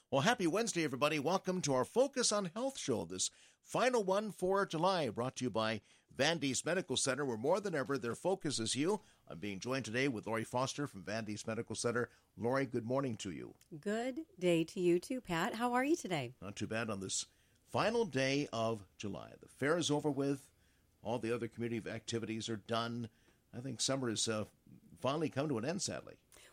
Well, happy Wednesday, everybody. Welcome to our Focus on Health show, this final one for July, brought to you by Van Diest Medical Center, where more than ever their focus is you. I'm being joined today with Lori Foster from Van Diest Medical Center. Lori, good morning to you. Good day to you too, Pat. How are you today? Not too bad on this final day of July. The fair is over with. All the other community activities are done. I think summer has finally come to an end, sadly.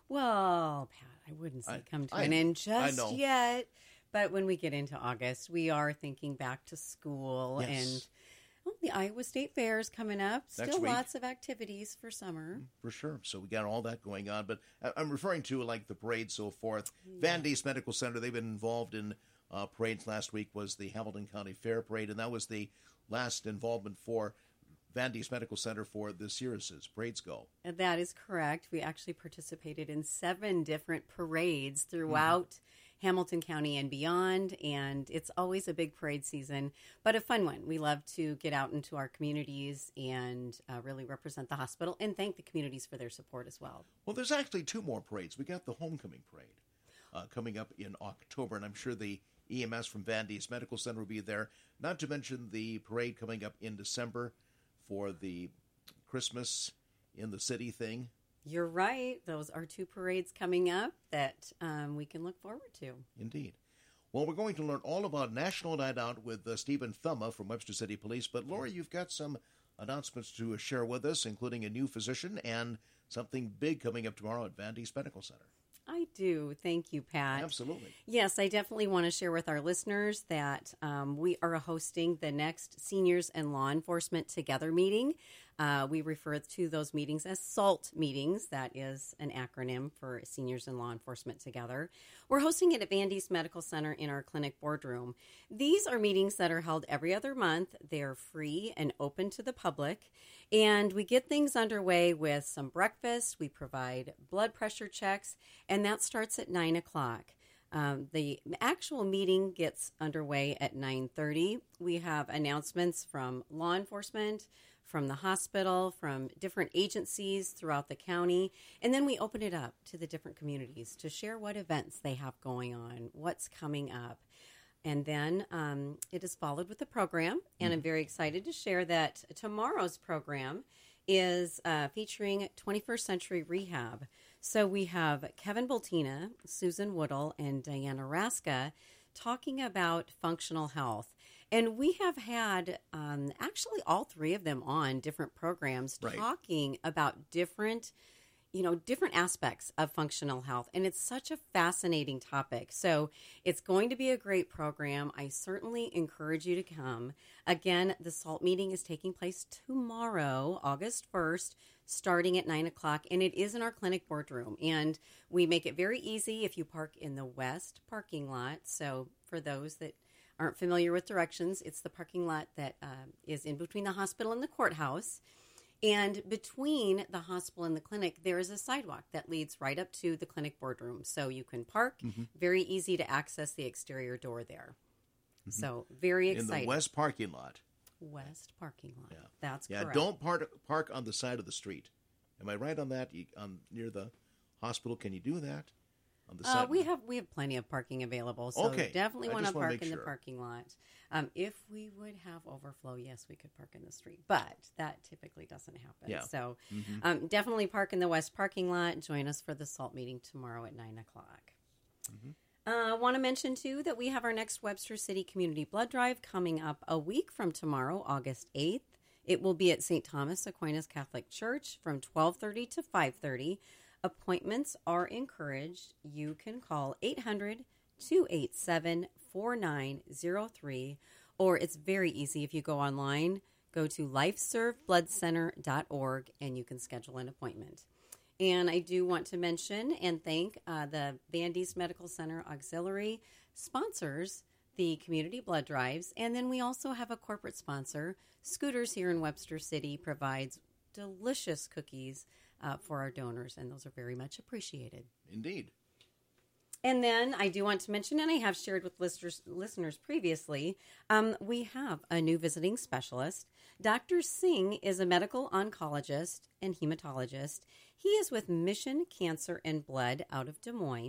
Well, Pat, I wouldn't say come to an end just yet. But when we get into August, we are thinking back to school. Yes. And the Iowa State Fair is coming up. Next Still week. Lots of activities for summer. For sure. So we got all that going on. But I'm referring to like the parade, so forth. Yeah. Van Diest Medical Center, they've been involved in parades. Last week was the Hamilton County Fair Parade, and that was the last involvement for Van Diest Medical Center for this year as parades go. That is correct. We actually participated in 7 different parades throughout Hamilton County and beyond, and it's always a big parade season, but a fun one. We love to get out into our communities and really represent the hospital and thank the communities for their support as well. Well, there's actually 2 more parades. We got the Homecoming Parade coming up in October, and I'm sure the EMS from Van Diest Medical Center will be there, not to mention the parade coming up in December for the Christmas in the City thing. You're right. Those are 2 parades coming up that we can look forward to. Indeed. Well, we're going to learn all about National Night Out with Stephen Thumma from Webster City Police. But, Laura, you've got some announcements to share with us, including a new physician and something big coming up tomorrow at Van Diest Medical Center. I do. Thank you, Pat. Absolutely. Yes, I definitely want to share with our listeners that we are hosting the next Seniors and Law Enforcement Together meeting. We refer to those meetings as SALT meetings. That is an acronym for Seniors and Law Enforcement Together. We're hosting it at Van Diest Medical Center in our clinic boardroom. These are meetings that are held every other month. They are free and open to the public. And we get things underway with some breakfast. We provide blood pressure checks, and that starts at 9 o'clock. The actual meeting gets underway at 9:30. We have announcements from law enforcement, from the hospital, from different agencies throughout the county, and then we open it up to the different communities to share what events they have going on, what's coming up. And then it is followed with a program, and I'm very excited to share that tomorrow's program is featuring 21st Century Rehab. So we have Kevin Boltina, Susan Woodall, and Diana Raska talking about functional health. And we have had actually all 3 of them on different programs talking about different aspects of functional health. And it's such a fascinating topic. So it's going to be a great program. I certainly encourage you to come. Again, the SALT meeting is taking place tomorrow, August 1st, starting at 9 o'clock. And it is in our clinic boardroom. And we make it very easy if you park in the west parking lot. So for those that aren't familiar with directions, it's the parking lot that is in between the hospital and the courthouse. And between the hospital and the clinic, there is a sidewalk that leads right up to the clinic boardroom. So you can park, very easy to access the exterior door there. So very exciting. In the west parking lot. West parking lot. Yeah. That's correct. Yeah, don't park on the side of the street. Am I right on that? Near the hospital, can you do that? On the side? We have plenty of parking available, so definitely want to park in the parking lot. If we would have overflow, yes, we could park in the street, but that typically doesn't happen. Yeah. So definitely park in the west parking lot. Join us for the SALT meeting tomorrow at 9 o'clock. I want to mention, too, that we have our next Webster City Community Blood Drive coming up a week from tomorrow, August 8th. It will be at St. Thomas Aquinas Catholic Church from 12:30 to 5:30. Appointments are encouraged. You can call 800-287-4903, or it's very easy if you go online. Go to lifeservebloodcenter.org, and you can schedule an appointment. And I do want to mention and thank the Van Diest Medical Center Auxiliary sponsors the community blood drives. And then we also have a corporate sponsor. Scooters here in Webster City provides delicious cookies for our donors, and those are very much appreciated. Indeed. And then I do want to mention, and I have shared with listeners previously, we have a new visiting specialist. Dr. Singh is a medical oncologist and hematologist. He is with Mission Cancer and Blood out of Des Moines,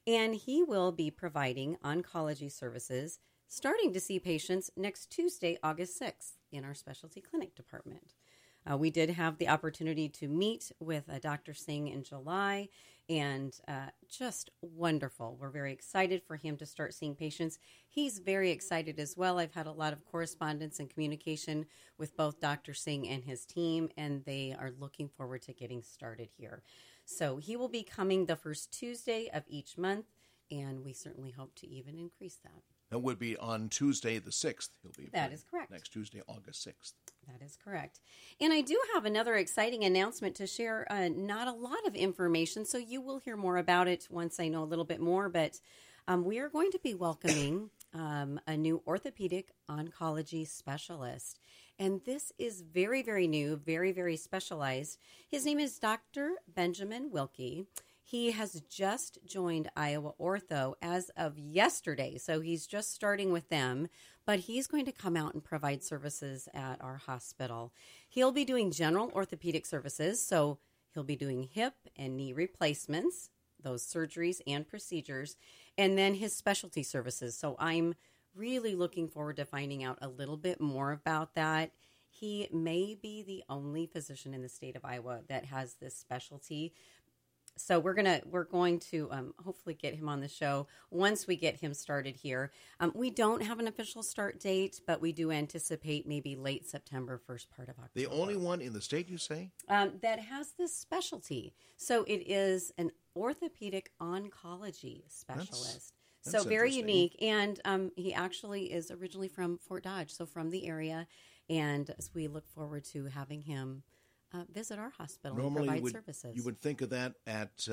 And he will be providing oncology services, starting to see patients next Tuesday, August 6th, in our specialty clinic department. We did have the opportunity to meet with Dr. Singh in July, and just wonderful. We're very excited for him to start seeing patients. He's very excited as well. I've had a lot of correspondence and communication with both Dr. Singh and his team, and they are looking forward to getting started here. So he will be coming the first Tuesday of each month, and we certainly hope to even increase that. That would be on Tuesday the 6th. He'll be That is correct. Next Tuesday, August 6th. That is correct. And I do have another exciting announcement to share. Not a lot of information, so you will hear more about it once I know a little bit more. But we are going to be welcoming a new orthopedic oncology specialist. And this is very, very new, very, very specialized. His name is Dr. Benjamin Wilkie. He has just joined Iowa Ortho as of yesterday, so he's just starting with them, but he's going to come out and provide services at our hospital. He'll be doing general orthopedic services, so he'll be doing hip and knee replacements, those surgeries and procedures, and then his specialty services. So I'm really looking forward to finding out a little bit more about that. He may be the only physician in the state of Iowa that has this specialty. So we're going to hopefully get him on the show once we get him started here. We don't have an official start date, but we do anticipate maybe late September, first part of October. The only one in the state, you say? That has this specialty. So it is an orthopedic oncology specialist. That's so very interesting. unique. And he actually is originally from Fort Dodge, so from the area. And we look forward to having him visit our hospital Normally and provide services. you would think of that at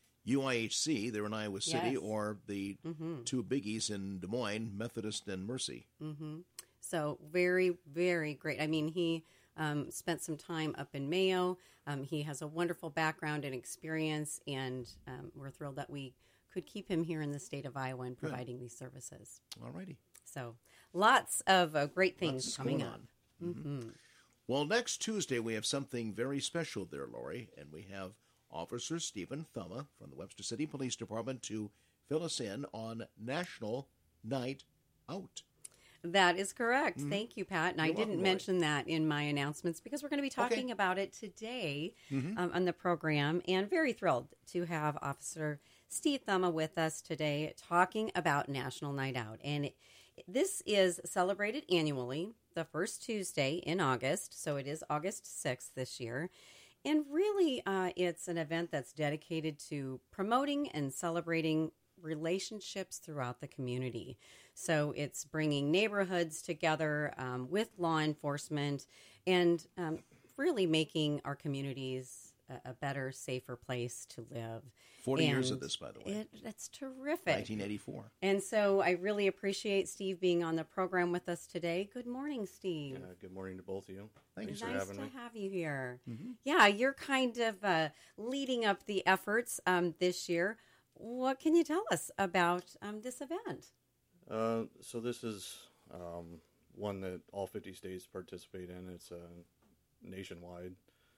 UIHC, there in Iowa City, Yes. or the two biggies in Des Moines, Methodist and Mercy. Mm-hmm. So very, very great. I mean, he spent some time up in Mayo. He has a wonderful background and experience, and we're thrilled that we could keep him here in the state of Iowa and providing these services. All righty. So lots of great things Lots coming going up. on. Mm-hmm. Well, next Tuesday we have something very special there, Lori, and we have Officer Stephen Thumma from the Webster City Police Department to fill us in on National Night Out. That is correct. Thank you, Pat. And I You're didn't welcome, mention that in my announcements because we're going to be talking about it today on the program. And very thrilled to have Officer Steve Thumma with us today talking about National Night Out. And this is celebrated annually the first Tuesday in August. So it is August 6th this year. And really, it's an event that's dedicated to promoting and celebrating relationships throughout the community. So it's bringing neighborhoods together with law enforcement and really making our communities a better, safer place to live. 40 years of this, by the way. That's terrific. 1984. And so I really appreciate Steve being on the program with us today. Good morning, Steve. Good morning to both of you. Thanks for Nice having to me. have you here. Yeah, you're kind of leading up the efforts this year. What can you tell us about this event? So this is one that all 50 states participate in. It's nationwide.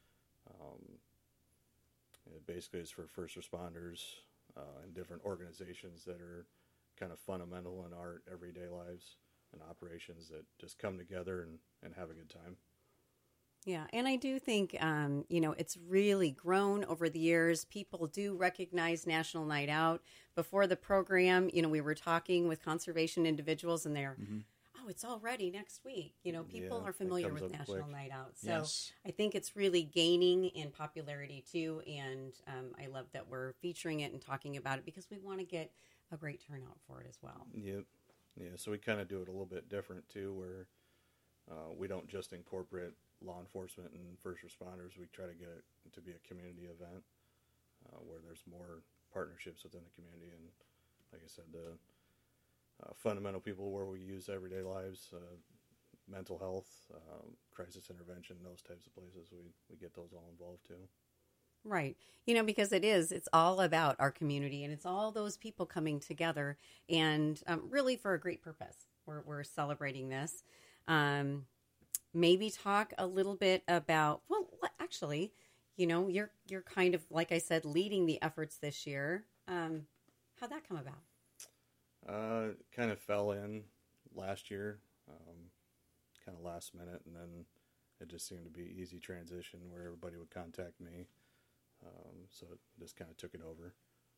It basically is for first responders and different organizations that are kind of fundamental in our everyday lives and operations that just come together and have a good time. Yeah, and I do think, it's really grown over the years. People do recognize National Night Out. Before the program, we were talking with conservation individuals, and they're, it's already next week. People Yeah, are familiar it comes with up National quick. Night Out. So Yes. I think it's really gaining in popularity, too, and I love that we're featuring it and talking about it because we want to get a great turnout for it as well. Yep. Yeah, so we kind of do it a little bit different, too, where we don't just incorporate law enforcement and first responders. We try to get it to be a community event where there's more partnerships within the community. And like I said, the fundamental people where we use everyday lives, mental health, crisis intervention, those types of places, we get those all involved too. Right. Because it's all about our community and it's all those people coming together and really for a great purpose. We're celebrating this. Maybe talk a little bit about, you're kind of, like I said, leading the efforts this year. How'd that come about? Kind of fell in last year, kind of last minute, and then it just seemed to be easy transition where everybody would contact me. So it just kind of took it over.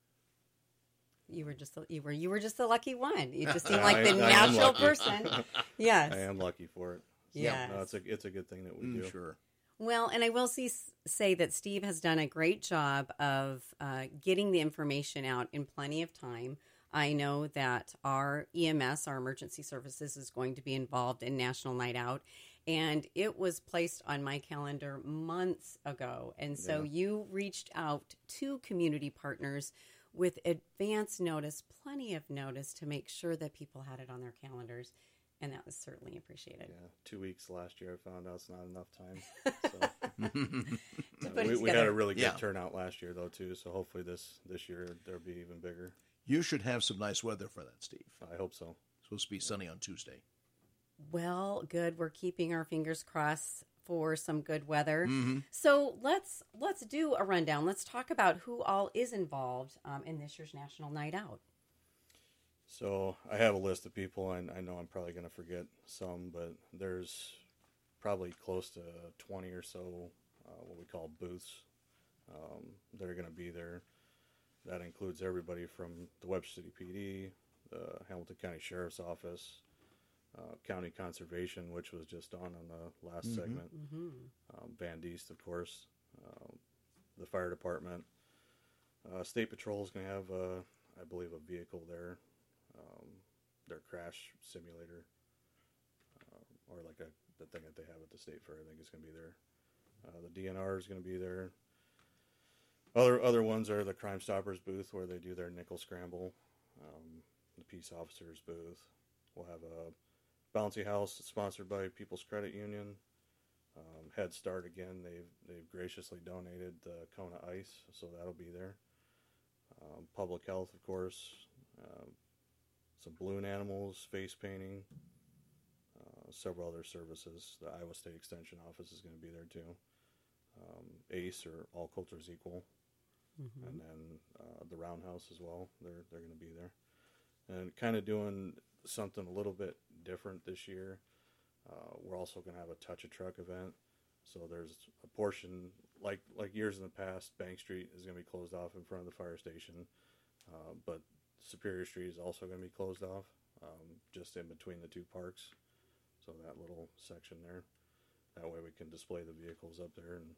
You were just the lucky one. You just seemed like the natural person. Yes, I am lucky for it. So, yes. no, it's a good thing that we do. Sure. Well, and I will say that Steve has done a great job of getting the information out in plenty of time. I know that our EMS, our emergency services, is going to be involved in National Night Out, and it was placed on my calendar months ago. And so you reached out to community partners with advance notice, plenty of notice, to make sure that people had it on their calendars. And that was certainly appreciated. Yeah, 2 weeks last year, I found out it's not enough time. So. put it we had together. a really good turnout last year, though, too. So hopefully this year there'll be even bigger. You should have some nice weather for that, Steve. I hope so. It's supposed to be sunny on Tuesday. Well, good. We're keeping our fingers crossed for some good weather. Mm-hmm. So let's do a rundown. Let's talk about who all is involved in this year's National Night Out. So I have a list of people, and I know I'm probably going to forget some, but there's probably close to 20 or so what we call booths that are going to be there. That includes everybody from the Webster City PD, the Hamilton County Sheriff's Office, County Conservation, which was just on the last segment, Van Diest, of course, the fire department. State Patrol is going to have, I believe, a vehicle there, their crash simulator, or like the thing that they have at the state fair. I think is going to be there. The DNR is going to be there. Other ones are the Crime Stoppers booth where they do their nickel scramble. The Peace Officers booth. We'll have a bouncy house sponsored by People's Credit Union. Head Start again. They've graciously donated the Kona Ice, so that'll be there. Public Health, of course. Some balloon animals, face painting. Several other services. The Iowa State Extension Office is going to be there too. ACE, or All Cultures Equal. And then the Roundhouse as well. They're going to be there. And kind of doing something a little bit different this year. We're also going to have a Touch a Truck event. So there's a portion, like years in the past, Bank Street is going to be closed off in front of the fire station. But Superior Street is also going to be closed off, just in between the two parks. So that little section there. That way we can display the vehicles up there, and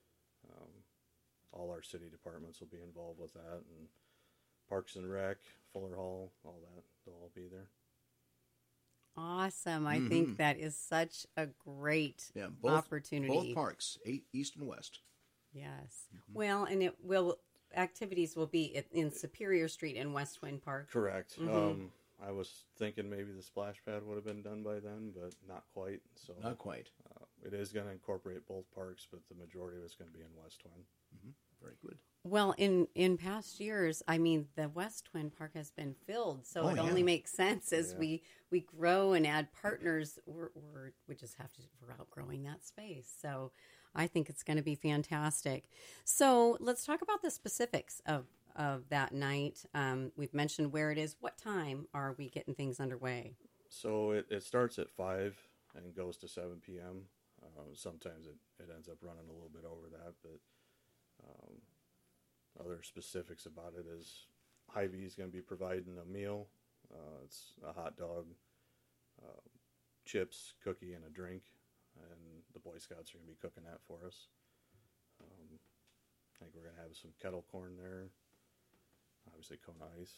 all our city departments will be involved with that, and Parks and Rec, Fuller Hall, all that, they'll all be there. Awesome. I think that is such a great opportunity. Both parks, east and west. Yes. Well, and activities will be in Superior Street and West Twin Park. Correct. I was thinking maybe the splash pad would have been done by then, but not quite. So Not quite. It is going to incorporate both parks, but the majority of it's going to be in West Twin. Very good. Well, in past years, I mean, the West Twin Park has been filled, so it only makes sense as we grow and add partners. We just have to, we're outgrowing that space. So I think it's going to be fantastic. So let's talk about the specifics of that night. We've mentioned where it is. What time are we getting things underway? So it starts at 5 and goes to 7 p.m. Sometimes it ends up running a little bit over that, but other specifics about it is Hy-Vee is going to be providing a meal. It's a hot dog, chips, cookie, and a drink, and the Boy Scouts are going to be cooking that for us. I think we're going to have some kettle corn there, obviously Kona Ice.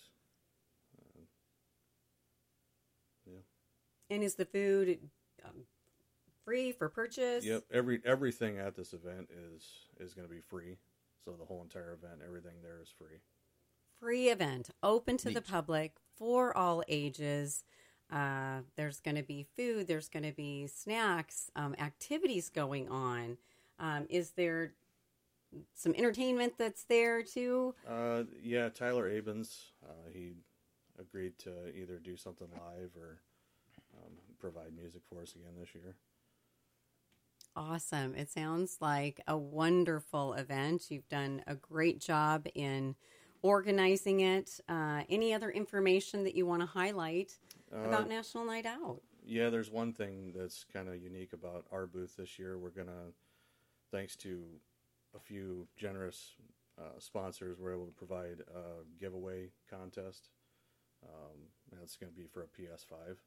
And is the food free for purchase? Yep, everything at this event is going to be free. So the whole entire event, everything there is free. Free event, open to the public, for all ages. There's going to be food. There's going to be snacks, activities going on. Is there some entertainment that's there too? Yeah, Tyler Abens, he agreed to either do something live or provide music for us again this year. Awesome. It sounds like a wonderful event. You've done a great job in organizing it. Any other information that you want to highlight about National Night Out? Yeah, there's one thing that's kind of unique about our booth this year. We're going to, thanks to a few generous sponsors, we're able to provide a giveaway contest. And it's going to be for a PS5.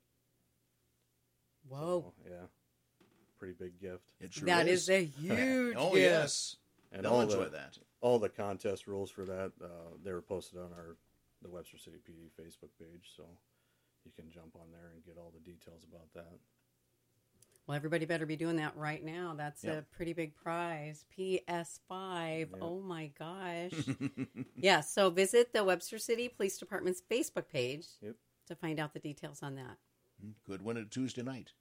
Whoa. So, yeah. Pretty big gift. It sure That is a huge Oh, gift. yes. And They'll enjoy that. All the contest rules for that, they were posted on the Webster City PD Facebook page, so you can jump on there and get all the details about that. Well, everybody better be doing that right now. That's a pretty big prize. PS5. Yeah. Oh, my gosh. Yeah, so visit the Webster City Police Department's Facebook page to find out the details on that. Good one at Tuesday night.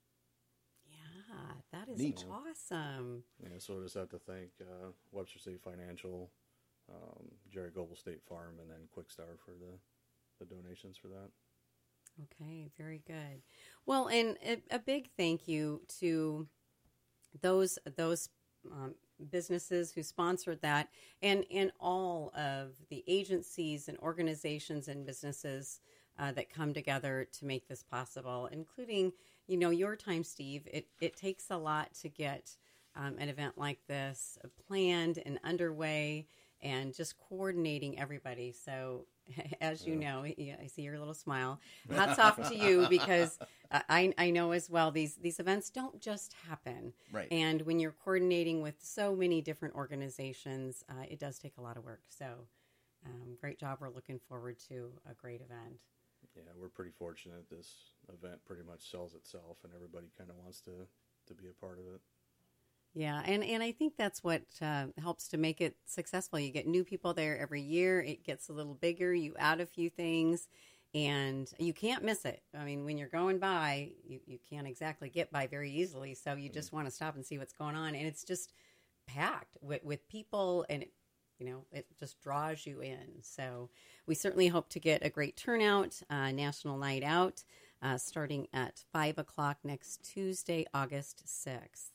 Yeah, that is Neat. awesome. Yeah, so we'll just have to thank Webster City Financial, Jerry Goebel State Farm, and then Quickstar for the donations for that. Okay, very good. Well, and a big thank you to those businesses who sponsored that, and all of the agencies and organizations and businesses that come together to make this possible, including, your time, Steve. It takes a lot to get an event like this planned and underway, and just coordinating everybody. So, as you know, I see your little smile. Hats off to you, because I know as well these events don't just happen. Right. And when you're coordinating with so many different organizations, it does take a lot of work. So, great job. We're looking forward to a great event. Yeah, we're pretty fortunate. This event pretty much sells itself, and everybody kind of wants to be a part of it. Yeah, and I think that's what helps to make it successful. You get new people there every year. It gets a little bigger. You add a few things, and you can't miss it. I mean, when you're going by, you can't exactly get by very easily, so you just want to stop and see what's going on. And it's just packed with people, and it just draws you in. So we certainly hope to get a great turnout, National Night Out, starting at 5 o'clock next Tuesday, August 6th.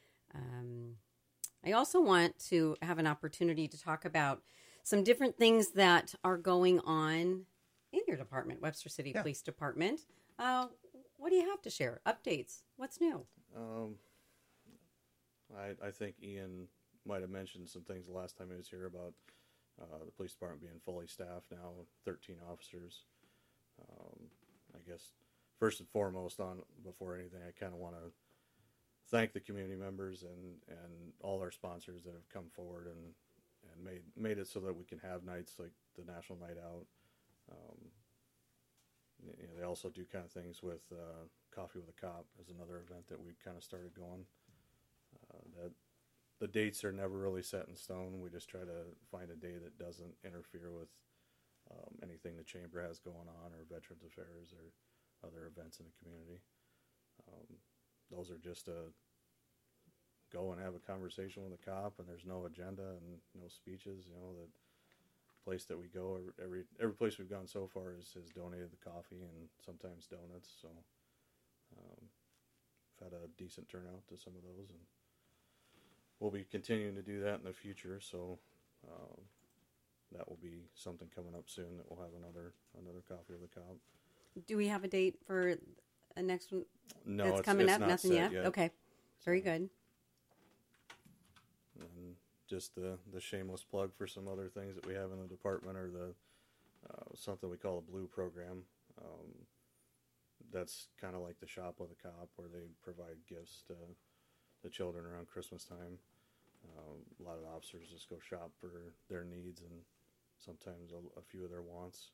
I also want to have an opportunity to talk about some different things that are going on in your department, Webster City Police Department. What do you have to share? Updates? What's new? I think Ian might have mentioned some things the last time he was here about the police department being fully staffed now, 13 officers. I guess first and foremost, before anything, I kind of want to thank the community members and all our sponsors that have come forward and made it so that we can have nights like the National Night Out. They also do kind of things with Coffee with a Cop as another event that we've kind of started going. That the dates are never really set in stone. We just try to find a day that doesn't interfere with anything the chamber has going on, or Veterans Affairs, or other events in the community. Those are just go and have a conversation with a cop, and there's no agenda and no speeches. The place that we go, every place we've gone so far has donated the coffee and sometimes donuts. So we've had a decent turnout to some of those, and we'll be continuing to do that in the future. So that will be something coming up soon, that we'll have another Coffee with a Cop. Do we have a date for a next one? No, that's it's coming it's up. not Nothing set yet. Okay, very good. And just the shameless plug for some other things that we have in the department are the something we call a Blue program. That's kind of like the Shop with a Cop, where they provide gifts to the children around Christmas time. A lot of officers just go shop for their needs and sometimes a few of their wants.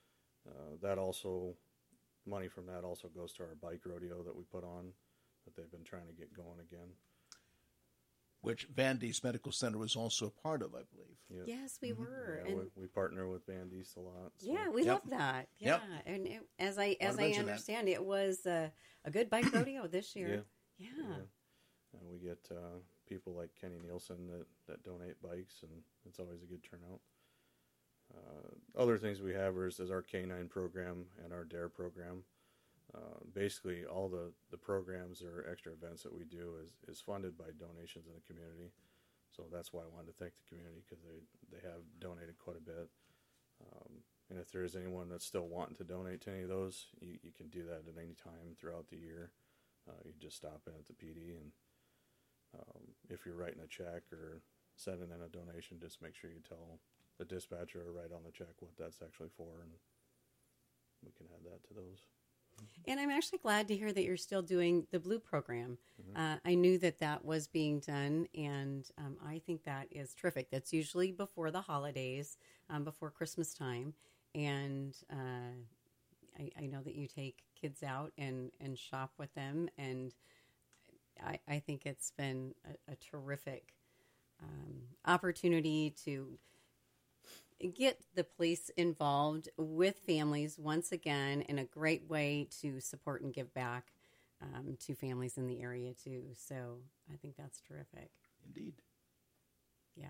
Money from that also goes to our bike rodeo that we put on, that they've been trying to get going again. Which Van Diest Medical Center was also a part of, I believe. Yep. Yes, we were. Yeah, and we partner with Van Diest a lot. So. yeah, we love that. Yeah, and as I understand, it was a good bike rodeo this year. Yeah. We get people like Kenny Nielsen that donate bikes, and it's always a good turnout. Other things we have is our K9 program and our DARE program. Basically, all the programs or extra events that we do is funded by donations in the community. So that's why I wanted to thank the community, because they have donated quite a bit. And if there is anyone that's still wanting to donate to any of those, you can do that at any time throughout the year. You just stop in at the PD, and if you're writing a check or sending in a donation, just make sure you tell the dispatcher or write on the check what that's actually for, and we can add that to those. And I'm actually glad to hear that you're still doing the Blue program. I knew that was being done, and I think that is terrific. That's usually before the holidays, before Christmas time. And I know that you take kids out and shop with them, and I think it's been a terrific opportunity to get the police involved with families once again, in a great way to support and give back to families in the area too. So I think that's terrific. Indeed. Yes.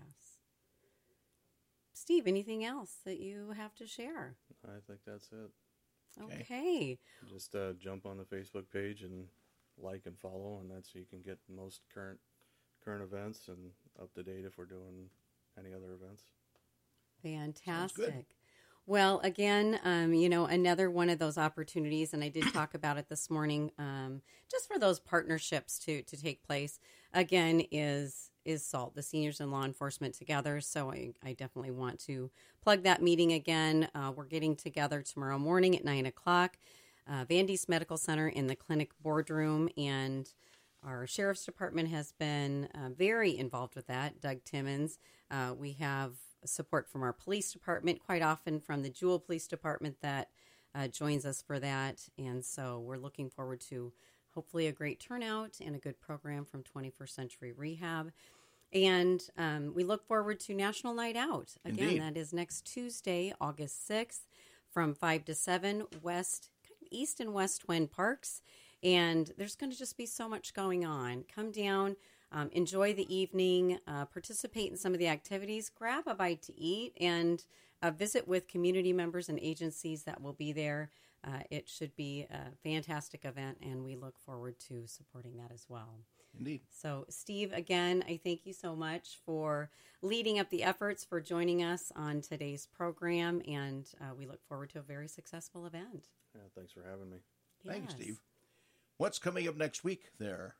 Steve, anything else that you have to share? I think that's it. Okay. Just jump on the Facebook page and like and follow, and that's so you can get the most current events and up to date if we're doing any other events. Fantastic. Well, again, another one of those opportunities, and I did talk about it this morning, just for those partnerships to take place, again, is SALT, the Seniors and Law Enforcement Together. So I definitely want to plug that meeting again. We're getting together tomorrow morning at 9 o'clock, Van Diest Medical Center in the clinic boardroom, and our Sheriff's Department has been very involved with that, Doug Timmons. We have support from our police department, quite often from the Jewel Police Department that joins us for that. And so we're looking forward to hopefully a great turnout and a good program from 21st Century Rehab. And we look forward to National Night Out. Again, Indeed. That is next Tuesday, August 6th from 5 to 7, East and West Twin Parks. And there's going to just be so much going on. Come down. Enjoy the evening, participate in some of the activities, grab a bite to eat, and visit with community members and agencies that will be there. It should be a fantastic event, and we look forward to supporting that as well. Indeed. So, Steve, again, I thank you so much for leading up the efforts, for joining us on today's program, and we look forward to a very successful event. Yeah, thanks for having me. Thanks, Yes. Steve. What's coming up next week there?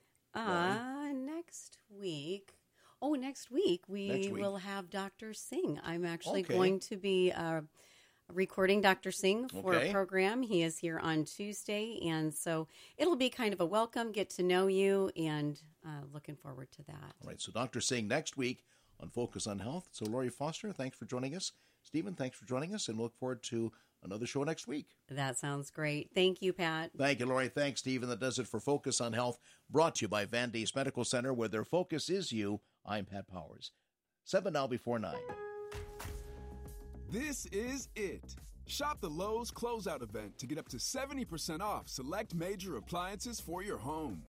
Next week we will have Dr. Singh. I'm actually going to be recording Dr. Singh for a program. He is here on Tuesday, and so it'll be kind of a welcome, get to know you, and looking forward to that. All right, so Dr. Singh next week on Focus on Health. So Lori Foster, thanks for joining us. Stephen, thanks for joining us, and look forward to another show next week. That sounds great. Thank you, Pat. Thank you, Lori. Thanks, Stephen. That does it for Focus on Health, brought to you by Van Diest Medical Center, where their focus is you. I'm Pat Powers. 7 now before 9. This is it. Shop the Lowe's Closeout event to get up to 70% off select major appliances for your home.